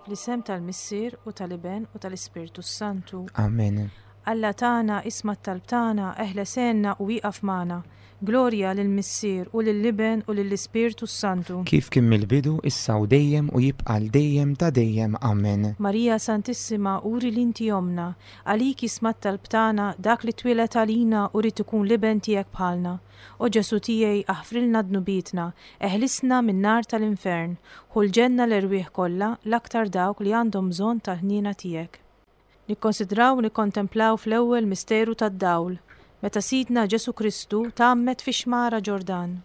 L-isem tal-Missier u tal-Iben u tal-Ispirtu Santu. Amen. Alla tagħna isma' talbtana eħla senna u wieqaf magħna. Glorja lill-Missier u lill-Iben u lill-Ispirtu Santu. Kif kien mill-bidu issa u dejjem u jibqa' dejjem ta' dejjem. Amen. Marija Santissima uri li inti omna, għalik isma' talbtana dak li twilet għalina u rid ikun liben tiegħek bħalna. O Ġesu tiegħi aħfrilna dnubitna, eħlisna min-nar tal-infern, u l-ġenna l-erwieħ kollha l-aktar dawk li għandhom bżonn tal-ħniena tiegħek. Nikkonsidraw u nikkontemplaw fl-ewwel misteru tad-dawl, meta Sidna Ġesu Kristu tgħammed fix-xmara Ġordan.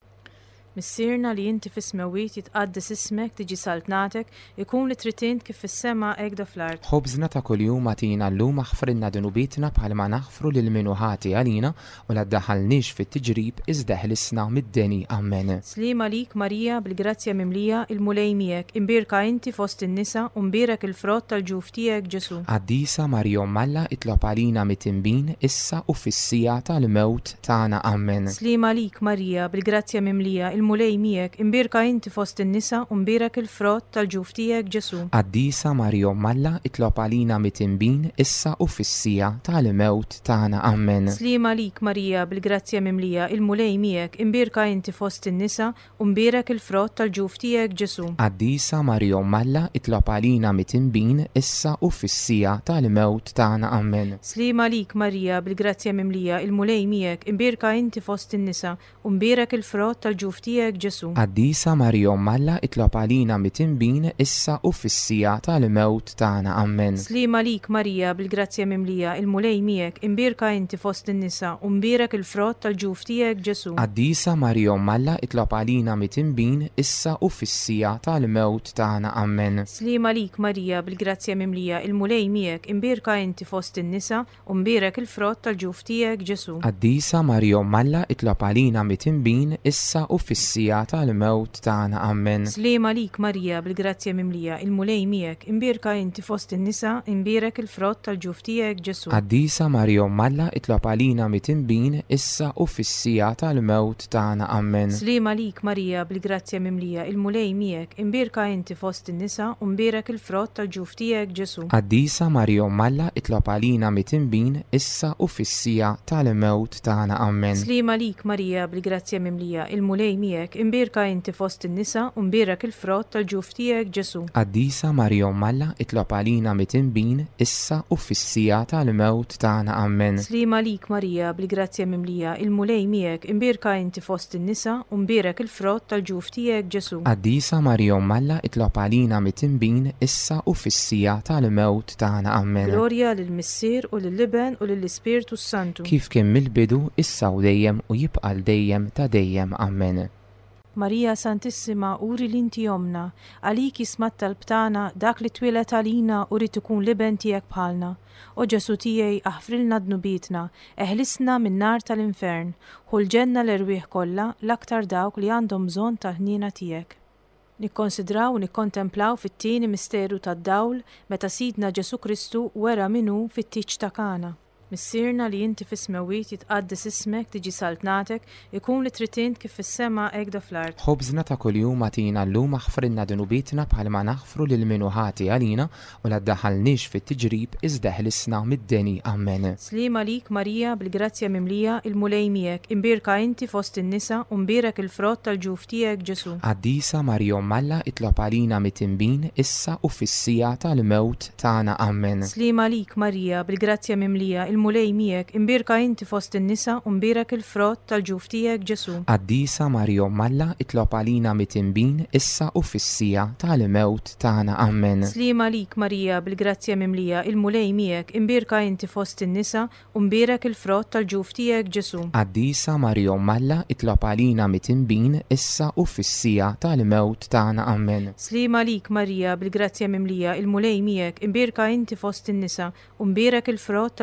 Missierna li inti fis-smewit jitqaddes ismek tiġi saltnatek, ikun li tritint kif fis-sema hekk fl-art. Ħobżna ta' kuljum għatina llum aħfrilna dunubitna bħalma naħfru lil minu ħati għalina u la ddaħħalniex fit-tiġrib iżda ħlisna mid-deni. Amen. Slima lik Marija bil-grazzja mimlija il-mulej miegħek, imbirka inti fost in-nisa u mbirek il-frott tal-ġuf tiegħek Ġesu. Qaddisa Marjom Malla itlob għalina mit-tinbin issa u fis-sija tal-mewt tagħna. Amen. Slima lik Marija bil-grazzja mimlija il-mulej miegħek, imbirka inti fost in-nisa u mbirek il-frott tal-ġuf tiegħek Ġesu. Qaddisa Marjom Malla itlob għalina mit-tinbin issa u fis-sija tal-mewt tagħna. Amen. Slima lik Marija bil-grazzja mimlija il-mulej miegħek, imbirka inti fost in-nisa u mbirek il-frott tal-ġuf tiegħek Ġesu. Qaddisa Marjom Malla itlob għalina mit-tinbin issa u fis-sija tal-mewt tagħna. Amen. Slima lik Marija bil-grazzja mimlija il-mulej miegħek, imbirka inti fost in-nisa u mbirek il-frott tal-ġuf tiegħek Ġesu. Qaddisa Marjom Malla itlob għalina mit-tinbin issa u fis-sija tal-mewt tagħna. Amen. Slima lik Marija bil-grazzja mimlija il-mulej miegħek, imbirka inti fost in-nisa u mbirek il-frott tal-ġuf tiegħek Ġesu. Qaddisa Marjom Malla itlob għalina mit-tinbin issa u fis-sija tal-mewt tagħna. Amen. Slima lik Marija bil-grazzja mimlija il-mulej miegħek, imbirka inti fost in-nisa u mbirek il-frott tal-ġuf tiegħek Ġesu. Qaddisa Marjom Malla itlob għalina mit-tinbin issa u fis-sija tal-mewt tagħna. Amen. Slima lik Marija bil-grazzja mimlija il-mulej miegħek, imbirka inti fost in-nisa, imbirek il-frott tal-ġuf tiegħek Ġesu. Qaddisa Marjom Malla itlob għalina mit-tinbin issa u fis-sija tal-mewt tagħna. Amen. Slima lik Marija bil-grazzja mimlija il-mulej miegħek, imbirka inti fost in-nisa u mbirek il-frott tal-ġuf tiegħek Ġesu. Qaddisa Marjom Malla itlob għalina mit-tinbin issa u fis-sija tal-mewt tagħna. Amen. Slima lik Marija bil-grazzja mimlija il-mulej miegħek, imbirka inti fost in-nisa u mbirek il-frott tal-ġuf tiegħek Ġesu. Qaddisa Marjom Malla itlob għalina mit-tinbin issa u fis-sija tal-mewt tagħna. Amen. Slima lik Marija bil-grazzja mimlija il-mulej miegħek, imbirka inti fost in-nisa u mbirek il-frott tal-ġuf tiegħek Ġesu. Qaddisa Marjom Malla itlob għalina mit-tinbin issa u fis-sija tal-mewt tagħna. Amen. Glorja lill-Missier u lill-Iben u lill-Ispirtu Santu. Kif kien mill-bidu issa u dejjem u jibqa' dejjem ta' dejjem. Amen. Marija Santissima uri li inti omna, għalik isma' talbtana dak li twilet għalina u rid ikun liben tiegħek bħalna. O Ġesu tiegħi aħfrilna dnubitna, eħlisna min-nar tal-infern, u l-ġenna l-erwieħ kollha l-aktar dawk li għandhom bżonn tal-ħniena tiegħek. Nikkonsidraw u nikkontemplaw fit-tieni misteru tad-dawl meta Sidna Ġesu Kristu wera minnu fit-tiġ ta' Kana. Missierna li inti fis-smewit jitqaddes ismek tiġi saltnatek, ikun li tritint kif fis-sema hekk fl-art. Ħobżna ta' kuljum għatina llum aħfrilna dunubitna bħalma naħfru lil minu ħati għalina u la ddaħħalniex fit-tiġrib iżda ħlisna mid-deni. Amen. Slima lik Marija bil-grazzja mimlija il-mulej miegħek, imbirka inti fost in-nisa u mbirek il-frott tal-ġuf tiegħek Ġesu. Qaddisa Marjom Malla itlob għalina mit-tinbin issa u fis-sija tal-mewt tagħna. Amen. Slima lik Marija bil-grazzja mimlija il-mulej miegħek, imbirka inti fost in-nisa u mbirek il-frott tal-ġuf tiegħek Ġesu. Qaddisa Marjom Malla itlob għalina mit-tinbin issa u fis-sija tal-mewt tagħna. Amen. Slima lik Marija bil-grazzja mimlija il-mulej miegħek, imbirka inti fost in-nisa u mbirek il-frott tal-ġuf tiegħek Ġesu. Qaddisa Marjom Malla itlob għalina mit-tinbin issa u fis-sija tal-mewt tagħna. Amen. Slima lik Marija bil-grazzja mimlija il-mulej miegħek, imbirka inti fost in-nisa u mbirek il-frott tal-ġuf tiegħek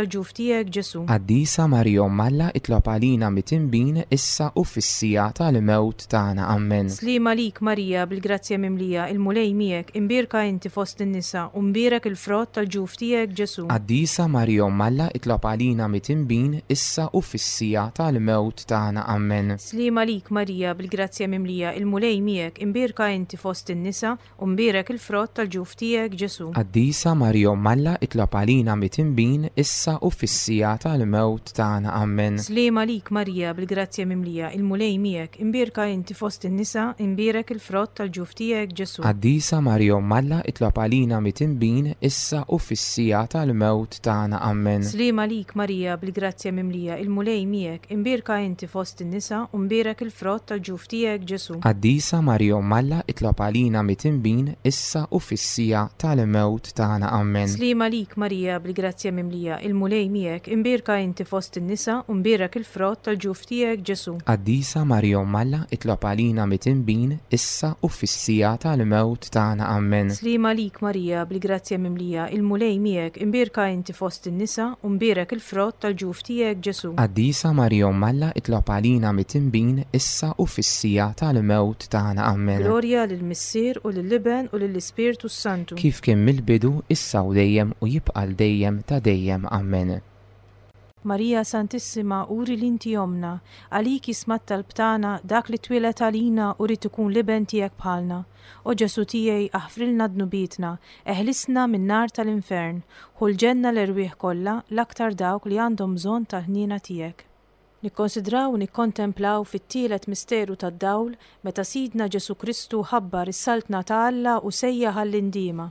tiegħek Ġesu. Qaddisa Marja Alla itlob għalina mit-tinbin issa u fis-sija tal-mewt tagħna. Amen. Slima lik Marija bil-grazzja mimlija, il-mulej miegħek, imbirka inti fost in-nisa, u mbirek il-frott tal-ġuf tiegħek Ġesu. Qaddisa Marja Alla itlob għalina mit-tinbin issa u fis-sija tal-mewt tagħna. Amen. Slima lik Marija bil-grazzja mimlija, il-mulej miegħek, imbirka inti fost in-nisa, u mbirek il-frott tal-ġuf tiegħek Ġesu. Qaddisa Marja Alla itlob għalina mit-tinbin issa u fis-sija tal-mewt tagħna. Amen. Slima lik Marija bil-grazzja mimlija, il-mulej miegħek, imbirka inti fost in-nisa, imbirek il-frott tal-ġuf tiegħek Ġesu. Qaddisa Marja Alla itlob għalina mit-tinbin issa u fis-sija tal-mewt tagħna. Amen. Slima lik Marija bil-grazzja mimlija, il-mulej miegħek, imbirka inti fost in-nisa, u mbirek il-frott tal-ġuf tiegħek Ġesu. Qaddisa Marja Alla itlob għalina mit-tinbin issa u fis-sija tal-mewt tagħna. Amen. Slima lik Marija bil-grazzja mimlija, il-mulej miegħek, imbirka inti fost in-nisa, u mbirek il-frott tal-ġuf tiegħek Ġesu. Qaddisa Marja Alla itlob għalina mit-tinbin issa u fis-sija tal-mewt tagħna. Amen. Slima lik Marija bil-grazzja mimlija, il-mulej miegħek, imbirka inti fost in-nisa, u mbirek il-frott tal-ġuf tiegħek Ġesu. Qaddisa Marja Alla itlob għalina mit-tinbin issa u fis-sija tal-mewt tagħna. Amen. Glorja lill-Missier u lill-Iben u lill-Ispirtu Santu. Kif kien mill-bidu issa u dejjem u jibqa' dejjem ta' dejjem. Amen. Marija Santissima, uri l-inti jomna, għalik jismat tal-btana, dak li twilet għalina u rrit ikun liben tiegħek bħalna. O Ġesu tiegħi aħfrilna dnubitna, eħlisna minn nar tal-infern, ħulġenna l-erwieħ kollha l-aktar dawk li għandhom bżonn tal-ħniena tiegħek. Nikkonsidraw u nikkontemplaw fit-tielet misteru tad-dawl meta Sidna Ġesu Kristu ħabbar is-saltna ta' Alla u sejjaħ għall-indiema.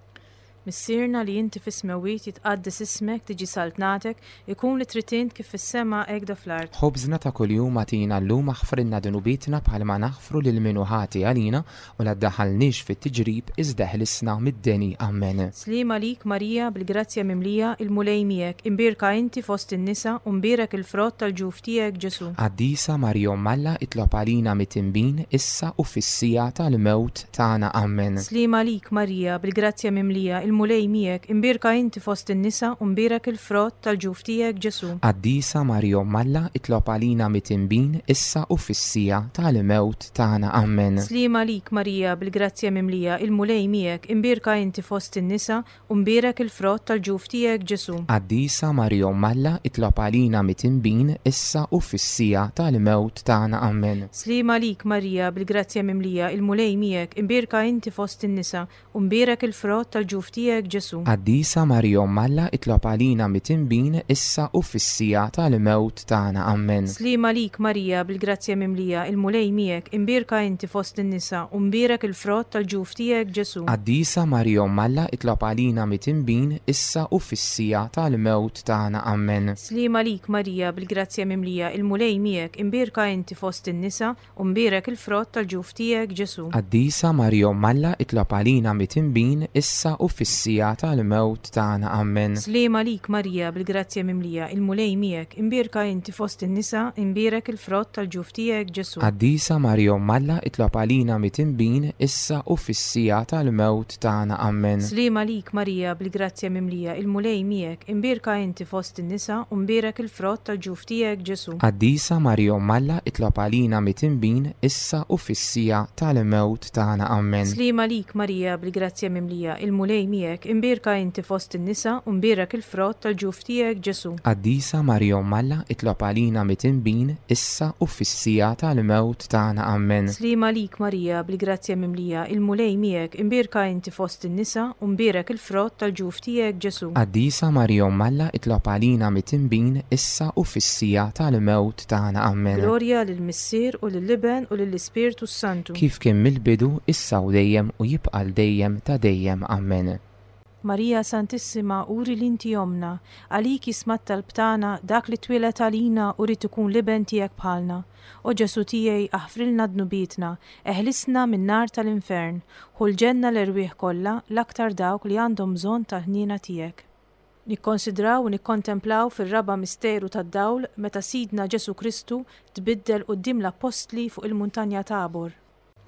Missierna li inti fis-smewit jitqaddis ismek tiġi saltnatek, ikun li tritint kif fis-sema hekk fl-art. Ħobżna ta' kuljum agħtina llum aħfrilna dunubitna bħalma naħfru lil min hu ħati għalina u la ddaħħalniex fit-tiġrib iżda ħlisna mid-deni. Amen. Slima lik Marija bil-grazzja mimlija, il-mulej miegħek, imbirka inti fost in-nisa u mbirek il-frott tal-ġuf tiegħek Ġesu. Qaddisa Marja Alla itlob għalina mit-tinbin issa u fis-sija tal-mewt tagħna. Amen. Slima lik Marija bil-grazzja mimlija, il-mulej miegħek, imbirka inti fost in-nisa u mbirek il-frott tal-ġuf tiegħek Ġesu. Qaddisa Marja Alla itlob għalina mit-tinbin issa u fis-sija tal-mewt tagħna. Amen. Slima lik Marija bil-grazzja mimlija, il-mulej miegħek, imbirka inti fost in-nisa u mbirek il-frott tal-ġuf tiegħek Ġesu. Qaddisa Marja Alla itlob għalina mit-tinbin issa u fis-sija tal-mewt tagħna. Amen. Slima lik Marija bil-grazzja mimlija, il-mulej miegħek, imbirka inti fost in-nisa u mbirek il-frott tal-ġuf tiegħek Ġesu. Qaddisa Marja Alla itlob għalina mit-tinbin issa u fis-sija tal-mewt tagħna. Amen. Slima lik Marija bil-grazzja mimlija, il-mulej miegħek, imbirka inti fost in-nisa u mbirek il-frott tal-ġuf tiegħek Ġesu. Qaddisa Marja Alla itlob għalina mit-tinbin issa u fis-sija tal-mewt tagħna. Amen. Slima lik Marija bil-grazzja mimlija, il-mulej miegħek, imbirka inti fost in-nisa u mbirek il-frott tal-ġuf tiegħek Ġesu. Qaddisa Marja Alla itlob għalina mit-tinbin issa u fis-sija tal-mewt tagħna. Amen. Slima lik Marija bil-grazzja mimlija, il-mulej miegħek, imbirka inti fost in-nisa, imbirek il-frott tal-ġuf tiegħek Ġesu. Qaddisa Marja Alla itlob għalina mit-tinbin issa u fis-sija tal-mewt tagħna. Amen. Slima lik Marija bil-grazzja mimlija, il-mulej miegħek, imbirka inti fost in-nisa u mbirek il-frott tal-ġuf tiegħek Ġesu. Qaddisa Marja Alla itlob għalina mit-tinbin issa u fis-sija tal-mewt tagħna. Amen. Slima lik Marija bil-grazzja mimlija, il-mulej miegħek, imbirka inti fost in-nisa u mbirek il-frott tal-ġuf tiegħek Ġesu. Qaddisa Marja Alla itlob għalina mit-tinbin issa u fis-sija tal-mewt tagħna. Amen. Slima lik Marija bil-grazzja mimlija, il-mulej miegħek, imbirka inti fost in-nisa u mbirek il-frott tal-ġuf tiegħek Ġesu. Qaddisa Marja Alla itlob għalina mit-tinbin issa u fis-sija tal-mewt tagħna. Amen. Glorja lill-Missier u lill-Iben u lill-Ispirtu Santu. Kif kien mill-bidu issa u dejjem u jibqa' dejjem ta' dejjem. Amen. Marija Santissima, uri l-inti jomna, għalik jismat tal-btana, dak li twilet għalina u rrit ikun liben tiegħek bħalna. O Ġesu tiegħi aħfrilna dnubitna, eħlisna minn nar tal-infern, ħulġenna l-erwieħ kollha l-aktar dawk li għandhom bżonn tal-ħniena tiegħek. Nikkonsidraw u nikkontemplaw fir-raba misteru tad-dawl meta Sidna Ġesu Kristu tbiddel quddiem l-apostli fuq il-muntanja Tabor.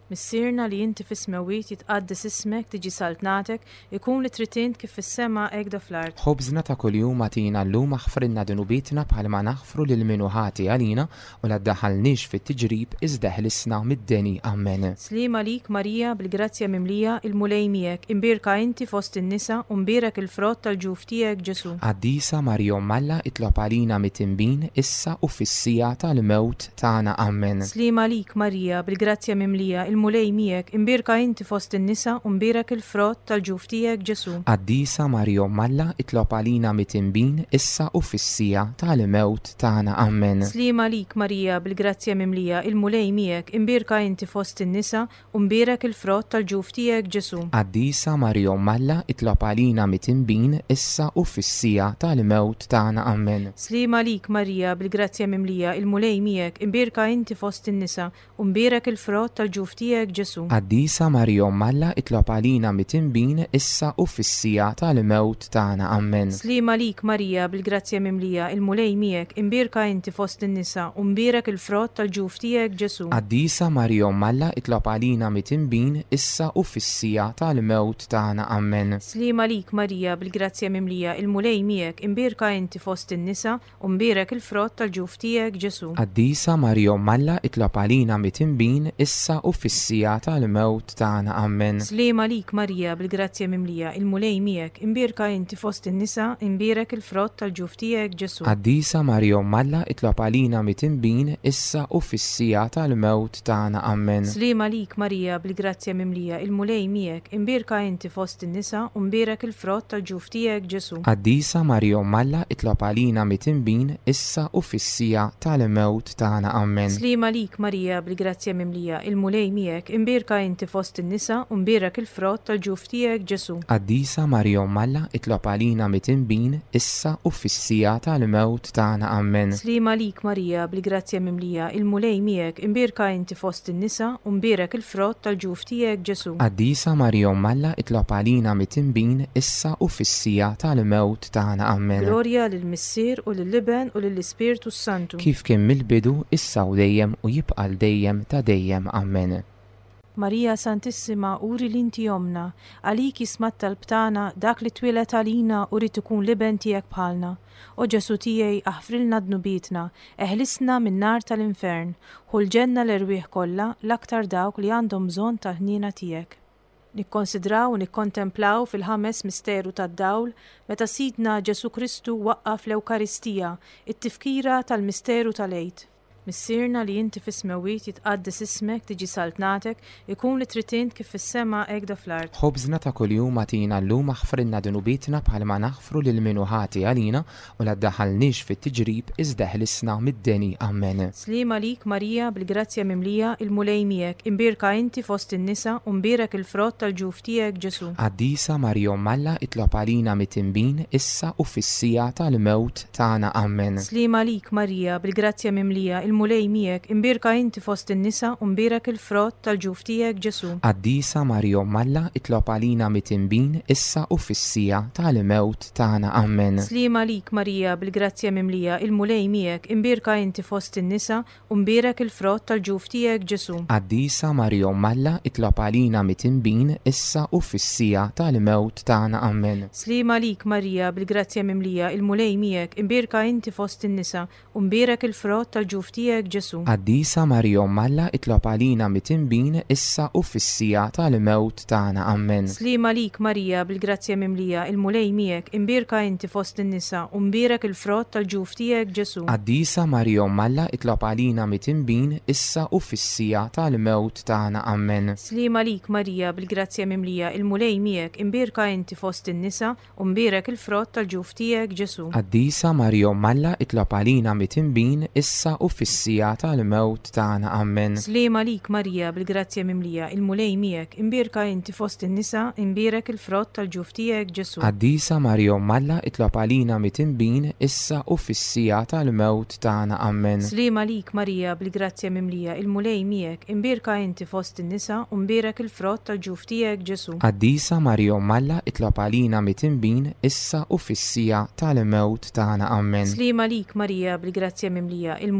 Missirna li inti fis-smewit jitqaddes ismek tiġi saltnatek ikun li tritint kif fis-sema hekk fl-art. خبزنا ta' kuljum atina llum aħfrilna dunubitna bħalma naħfru lil minu ħati għalina u la ddaħħalniex fit-tiġrib iżda ħlisna mid-deni. Amen. Slima lik Marija bil-grazzja mimlija il-mulej miegħek, imbirka inti fost in-nisa u mbirek il-frott tal-ġuf tiegħek Ġesu. Qaddisa Marjom Malla itlob għalina mit-tinbin issa u fis-sija tal-mewt tagħna. Amen. Slima lik Marija bil-grazzja mimlija il-mulej miegħek, imbirka inti fost in-nisa u mbirek il-frott tal-ġuf tiegħek Ġesu. Qaddisa Marjom Malla itlob għalina mit-tinbin issa u fis-sija tal-mewt tagħna. Amen. Slima lik Marija bil-grazzja mimlija il-mulej miegħek, imbirka inti fost in-nisa u mbirek il-frott tal-ġuf tiegħek Ġesu. Qaddisa Marjom Malla itlob għalina mit-tinbin issa u fis-sija tal-mewt tagħna. Amen. Slima lik Marija bil-grazzja mimlija il-mulej miegħek, imbirka inti fost in-nisa u mbirek il-frott tal-ġuf tiegħek Ġesu. Qaddisa Marjom Malla itlob għalina mit-tinbin issa u fis-sija tal-mewt tagħna. Amen. Slima lik Marija bil-grazzja mimlija il-mulej miegħek, imbirka inti fost in-nisa u mbirek il-frott tal-ġuf tiegħek Ġesu. Qaddisa Marjom Malla itlob għalina mit-tinbin issa u fis-sija tal-mewt tagħna. Amen. Slima lik Marija bil-grazzja mimlija il-mulej miegħek, imbirka inti fost in-nisa u mbirek il-frott tal-ġuf tiegħek Ġesu. Qaddisa Marjom Malla itlob għalina mit-tinbin issa u fis-sija tal-mewt tagħna. Amen. Slima lik Marija bil-grazzja mimlija il-mulej miegħek, imbirka inti fost in-nisa u mbirek il-frott tal-ġuf tiegħek Ġesu. Qaddisa Marjom Malla itlob għalina mit-tinbin issa u fis-sija tal-mewt tagħna. Amen. Slima lik Marija bil-grazzja mimlija il-mulej miegħek, imbirka inti fost in-nisa u mbirek il-frott tal-ġuf tiegħek Ġesu. Qaddisa Marjom Malla itlob għalina mit-tinbin issa u fis-sija tal-mewt tagħna. Amen. Slima lik Marija bil-grazzja mimlija il-mulej miegħek, imbirka inti fost in-nisa u mbirek il-frott tal-ġuf tiegħek Ġesu. Qaddisa Marjom Malla itlob għalina mit-tinbin issa u fis-sija tal-mewt tagħna. Amen. Slima lik Marija bil-grazzja mimlija il-mulej miegħek, imbirka inti fost in-nisa u mbirek il-frott tal-ġuf tiegħek Ġesu. Qaddisa Marjom Malla itlob għalina mit-tinbin issa u fis-sija tal-mewt tagħna. Amen. Glorja lill-Missier u lill-Iben u lill-Ispiritu Santu. Kif kien mill-bidu issa u dejjem u jibqa' dejjem ta' dejjem. Amen. Marija Santissima, uri l-inti jomna, għalik jismat tal-btana dak li twilet għalina u rrit ikun liben tijek bħalna. O Ġesu tijaj aħfrilna dnubitna, eħlisna minn nar tal-infern, u l-ġenna l-erwieħ kolla l-aktar dawk li għandhom bżon tal-ħnina tijek. Nikkonsidraw u nikkontemplaw fil-ħames misteru tad-dawl meta sidna Ġesu Kristu waqqaf l-Ewkaristija, it-tifkira tal-misteru tal-Għid. Missirna li inti fis-smewit jitqaddes ismek tiġi saltnatek ikun li tritint kif fis-sema hekk fl-art. Ħobżna ta' kuljum atina llum aħfrilna dunubitna bħalma naħfru lil minu ħati għalina u la ddaħħalniex fit-tiġrib iżda ħlisna mid-deni. Amen. Slima lik Marija bil-grazzja mimlija il-mulej miegħek, imbirka inti fost in-nisa u mbirek il-frott tal-ġuf tiegħek Ġesu. Qaddisa Marjom Malla itlob għalina mit-tinbin issa u fis-sija tal-mewt tagħna. Amen. Slima lik Marija bil-grazzja mimlija il-mulej miegħek, imbirka inti fost in-nisa u mbirek il-frott tal-ġuf tiegħek Ġesu. Qaddisa Marjom Malla itlob għalina mit-tinbin issa u fis-sija tal-mewt tagħna. Amen. Slima lik Marija bil-grazzja mimlija il-mulej miegħek, imbirka inti fost in-nisa u mbirek il-frott tal-ġuf tiegħek Ġesu. Qaddisa Marjom Malla itlob għalina mit-tinbin issa u fis-sija tal-mewt tagħna. Amen. Slima lik Marija bil-grazzja mimlija il-mulej miegħek, imbirka inti fost in-nisa u mbirek il-frott tal-ġuf tiegħek Ġesu. Qaddisa Marjom Malla itlob għalina mit-tinbin issa u fis-sija tal-mewt tagħna. Amen. Slima lik Marija bil-grazzja mimlija il-mulej miegħek, imbirka inti fost in-nisa u mbirek il-frott tal-ġuf tiegħek Ġesu. Qaddisa Marjom Malla itlob għalina mit-tinbin issa u fis-sija tal-mewt tagħna. Amen. Slima lik Marija bil-grazzja mimlija il-mulej miegħek, imbirka inti fost in-nisa u mbirek il-frott tal-ġuf tiegħek Ġesu. Qaddisa Marjom Malla itlob għalina mit-tinbin issa u fis-sija tal-mewt tagħna. Amen. Slima lik Marija bil-grazzja mimlija il-mulej miegħek, imbirka inti fost in-nisa imbirek il-frott tal-ġuf tiegħek Ġesu. Qaddisa Marjom Malla itlob għalina mit-tinbin issa u fis-sija tal-mewt tagħna. Amen. Slima lik Marija bil-grazzja mimlija il-mulej miegħek, imbirka inti fost in-nisa u mbirek il-frott tal-ġuf tiegħek Ġesu. Qaddisa Marjom Malla itlob għalina mit-tinbin issa u fis-sija tal-mewt tagħna. Amen. Slima lik Marija bil-grazzja mimlija il-mulej miegħek,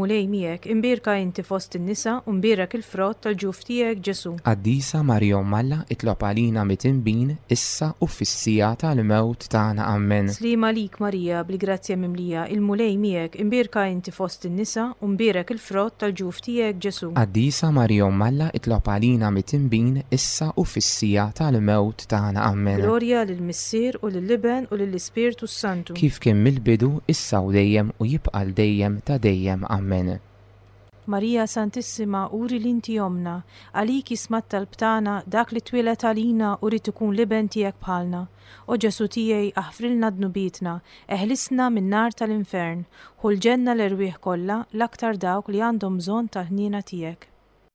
miegħek, imbierka inti fost in-nisa u mbierak il-frott tal-ġuf tiegħek Ġesu. Qaddisa Marjom Malla itlob għalina mitinbin issa u fis-sija tal-mewt tagħna. Amen. Slima lik Marija bil-grazzja mimlija, il-mulej miegħek, imbierka inti fost in-nisa u mbierak il-frott tal-ġuf tiegħek Ġesu. Qaddisa Marjom Malla itlob għalina mitinbin issa u fis-sija tal-mewt tagħna. Amen. Glorja lill-Missier u lill-Liben u lill-Ispirtu Santu. Kif kien mill-bidu issa u dejjem u jibqa' dejjem ta' dejjem. Amen. Marija Santissima, uri l-inti jomna, għalik jismat tal-btana dak li twilet għalina u rrid ikun liben tiegħek bħalna. O Ġesu tiegħi aħfrilna dnubietna, eħlisna min nar tal-infern, u l-ġenna l-erwieħ kollha l-aktar dawk li għandhom bżonn tal-ħniena tiegħek.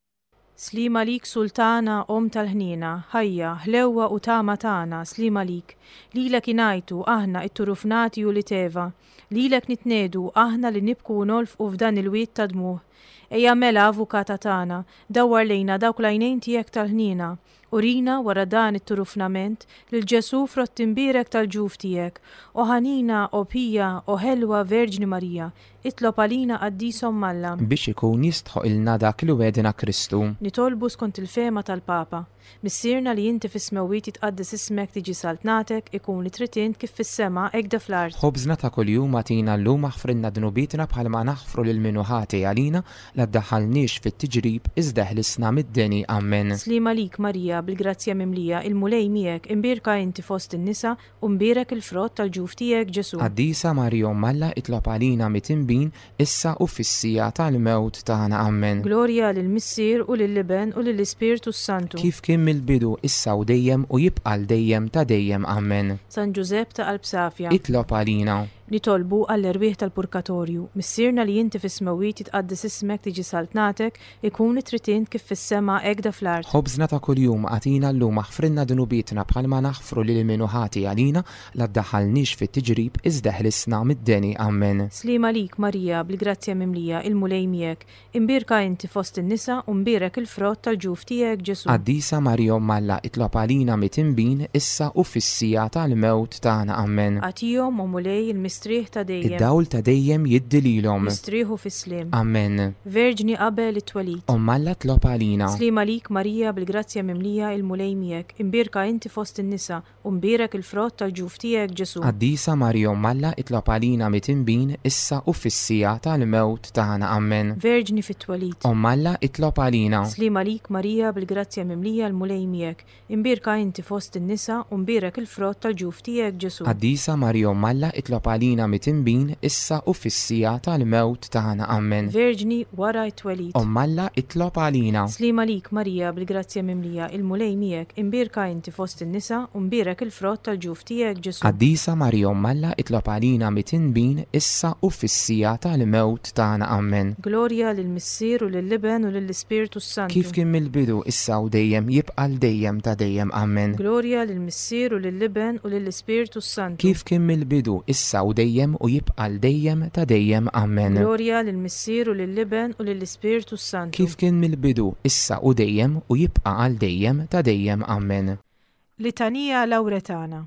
Slima lik sultana om tal-ħniena, ħajja, ħlewwa u tama tagħna, slima lik. Lilek inajtu aħna it-turufnati u li teva, lilek nitnedu aħna li nibku u nolfqu f'dan il-wiet ta' dmuħ. Ejja mela avukata tagħna, dawwar lejna dawk l-għajnejn tiegħek tal-ħniena, urina wara dan it-turufnament lil Ġesu frott imbierek tal-ġuf tiegħek, o ħanina o pija o ħelwa Verġni Marija, itlob għalina qaddisom Malla. Biex ikun jistħoq ilna dak li wedna Kristu. Nitolbu skont il-fema tal-Papa. Missirna li inti fis-smewit jitqaddis ismek tiġi saltnatek ikun li trid int kif fis-sema hekk fl-art. Ħobżna ta' kuljum agħtina llum aħfrilna dnubietna bħalma naħfru lil minu ħati għalina la ddaħħalniex fit-tiġrib iżda ħlisna mid-deni. Amen. Slima lik Marija bil-grazzja mimlija, il-mulej miegħek, imbierka inti fost in-nisa u mbierek il-frott tal-ġuf tiegħek Ġesu. Qaddisa Marjom Malla itlob għalina mitinbin issa u fis-sija tal-mewt tagħna. Amen. Glorja lill-Missier u lill-Liben u lill-Ispirtu Santu. Kif kien mill-bidu issa u dejjem u jibqa' dejjem ta' dejjem. Amen. San Ġusepp ta' Qalb Safja, itlob għalina. Nitolbu għall-erwieħ tal-purkatorju, missirna li inti fis-smewit jitqaddis ismek tiġi saltnatek ikun it-tritint kif fis-sema hekk fl-art. Ħobżna ta' kuljum agħtina llum aħfrilna dnubietna bħalma naħfru lil minu ħati għalina la ddaħħalniex fit-tiġrib iżda ħlisna mid-deni. Amen. Slima lik Marija bil-grazzja mimlija, il-mulej miegħek, imbierka inti fost in-nisa u mbierek il-frott tal-ġuf tiegħek Ġesu. Qaddisa Marjom Malla itlob għalina mitinbin issa u fis-sija tal-mewt tagħna. Amen. Għatihom u mulej il-mistrieħ ta' dejjem. Id-dawl ta' dejjem jiddililhom. Mistrieħu fis-slim. Amen. Verġni qabel it-twelid. Malla tlob għalina. Slima lik Marija bil-grazzja mimlija, il-mulej miegħek, imbierka inti fost in-nisa u mbierek il-frott tal-ġuf tiegħek Ġesu. Qaddisa Marjom Malla itlob għalina mitinbin issa u fis-sija tal-mewt tagħna. Amen. Verġni fit-twelid. Malla itlob għalina. Slima lik Marija bil-grazzja mimlija, il-mulej miegħek, imbierka inti fost in-nisa u mbierek il-frott tal-ġuf tiegħek Ġesu. Qaddisa Marjom Malla itlob għalina mitinbin issa u fis-sija tal-mewt tagħna. Amen. Verġni wara t-twelid. Malla itlob għalina. Slima lik Marija bil-grazzja mimlija, il-mulej miegħek, imbierka inti fost in-nisa u mbierek il-frott tal-ġuf tiegħek Ġesu. Qaddisa Marjom Malla itlob għalina mitinbin issa u fis-sija tal-mewt tagħna. Amen. Glorja lill-Missier u lill-Liben u lill-Ispirtu Santu. Kif kien mill-bidu issa u dejjem jibqa' dejjem ta' dejjem. Amen. Glorja lill-Missier u lill-Liben u lill-Ispirtu Santu. Kif kien mill-bidu issa u dejjem u jibqa' dejjem ta' dejjem. Amen. Glorja lill-Missier u lill-Liben u lill-Ispirtu Santu. Kif kien mill-bidu issa u dejjem u jibqa' għal dejjem ta' dejjem. Amen. Litanija Lawretana.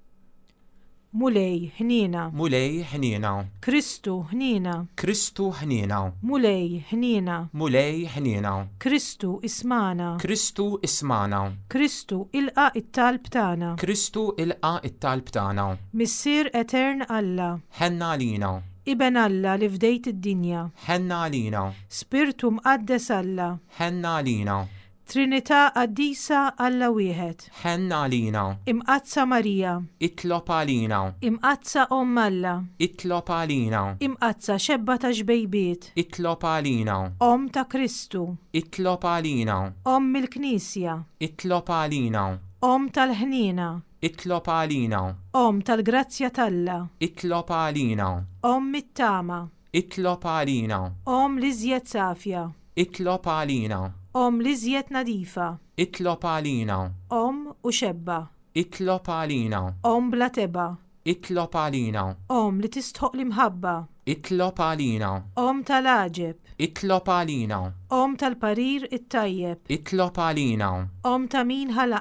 Mulej ħniena. Mulej ħniena. Kristu ħniena. Kristu ħniena. Mulej ħniena. Mulej ħniena. Kristu ismana. Kristu ismana. Kristu ilqa it-talb tagħna. Kristu ilqa it-talb tagħna. Missier Etern Alla. Ħenna għalina. Iben Alla li fdejt id-dinja. Ħenna għalina. Spiritu mqaddes Alla. Ħenna għalina. Trinità qaddisa Alla wieħed. Ħenna għalina. Imqazza Marija. Itlob għalina. Imqazza Omm Alla. Itlob għalina. Imqazza xebba ta' xbejbiet. Itlob għalina. Omm ta' Kristu. Itlob għalina. Omm il-Knisja. Itlob għalina. Omm tal-ħniena. Itlob għalina. Omm tal-grazzja talla. Itlob għalina. Omm it-tama. Itlob għalina. Omm li żjed safja. Itlob għalina. Omm li żjed nadifa. Itlob għalina. Omm u xebba. Itlob għalina. Omm bla teba. Itlob għalina. Omm li tistħoq l-imħabba. Itlob għalina. Omm tal-aġeb. Itlob għalina. Omm tal-parir it-tajjeb. Itlob għalina. Omm ta' min ħalaqna.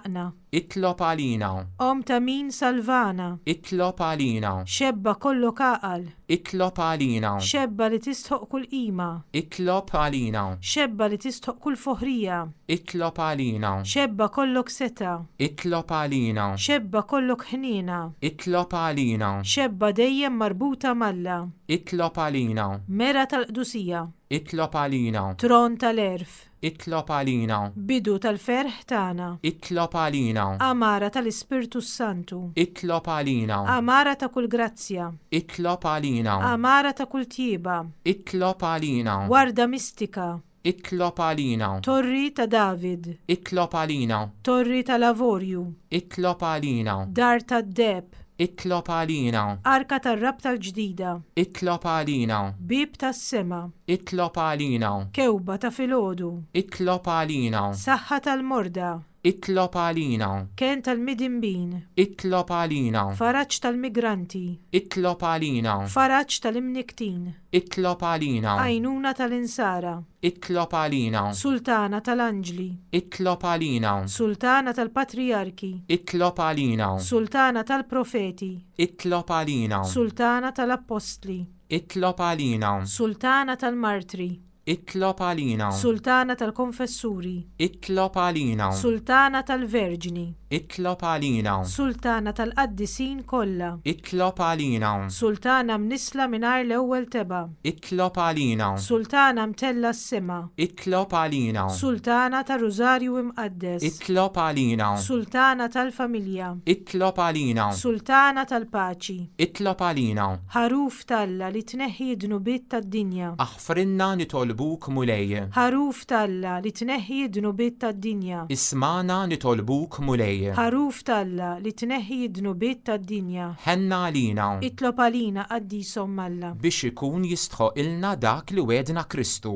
itlob għalina, Om ta' min salvana, itlob għalina, xebba kollok aqal, itlob għalina, xebba li tistħoq kull qima, itlob għalina, xebba li tistħoq kull foħrija, itlob għalina, xebba kollok seta, itlob għalina, xebba kollok ħnina, itlob għalina, xebba dejjem marbuta malla, itlob għalina, mera tal-qdusija, itlob għalina, tron tal-erf, itlob għalina, bidu tal-ferħ tagħna, itlob għalina, amara tal-Ispirtu Santu, itlob għalina, amara ta' kull grazzja, itlob għalina, amara ta' kull tjieba, itlob għalina, warda mistika, itlob għalina, torri ta' David, itlob għalina, torri ta' Lavorju, itlob għalina, dar ta' Deb, itlob għalina, arka tar-rab tal-ġdida, itlob għalina, bib tas-sema, itlob għalina, kewba ta' filgħodu, itlob għalina, saħħa tal-morda, itlob għalina, ken tal-midimbin, itlob għalina, faraġġ tal-migranti, itlob għalina, faraġġ tal-imniktin, itlob għalina, għajnuna tal-insara, itlob għalina, sultana tal-anġli, itlob għalina, sultana tal-patriarki, itlob għalina, sultana tal-profeti, itlob għalina, sultana tal-apostli, itlob għalina, sultana tal-martri, itlob għalina, sultana tal-konfessuri, itlob għalina, sultana tal-verġni, itlob għalina, sultana tal-qaddisin kollha, itlob għalina, sultana mnisla mingħajr l-ewwel teba, itlob għalina, sultana mtella s-sema, itlob għalina, sultana tar-Rużarju imqaddes, itlob għalina, sultana tal-familja, itlob għalina, sultana tal-paċi, itlob għalina, ħaruf talla li tneħħi d-dnubiet tad-dinja, aħfrinna nitolbuk mulej, ħaruf talla li tneħħi d-dnubiet tad-dinja, ismana nitolbuk mulej, ħaruf talla li tneħħi d-dnubiet tad-dinja, ħenna għalina, itlob għalina qaddisom Alla. biex ikun jistħoq ilna dak li wedna Kristu.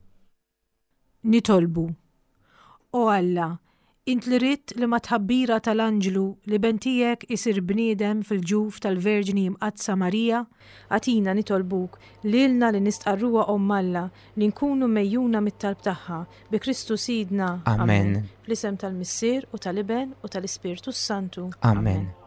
Nitolbu. O Alla, int li ritt li ma tħabbira tal-anġlu li bentijek isir bniedem fil-ġuf tal-Verġini mqadsa Marija, għatina nitolbuk lilna li nistqarruha Alla li nkunu mejjuna mit-talb tagħha bi Kristu Sidna. Amen. Fl-isem tal-Missier u tal-Iben u tal-Ispirtu Santu. Amen.